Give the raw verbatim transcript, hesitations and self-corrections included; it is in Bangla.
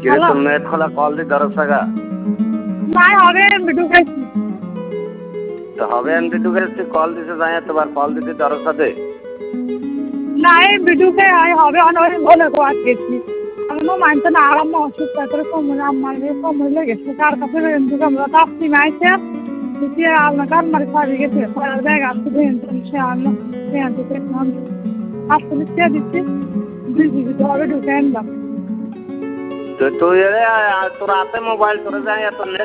কিরে তোর নেট খোলা কল দি দরসাগা নাই হবে এমবি ঢুকাইছি তো হবে এমবি ঢুকাইছি কল দিছে যাই তোবার কল দিতে দরসাতে নাই এমবি ঢুকাই আই হবে অনেক বলে কো আজকেছি আমি মানতে না আরাম অসুস্থ করে সময় আমার সময় লেগেছে কার কাছে এমবি আমরা তাসি মাইছে দিতে আপনার কার মারি পারি গেছে পড়ার জায়গা আছে দেন সে আনো সে আনতে নাম আসলে সে দিচ্ছে দুই দিকে হবে ঢুকাই আনলাম তো তুই তোর হাতে মোবাইল তোরে যাই তোর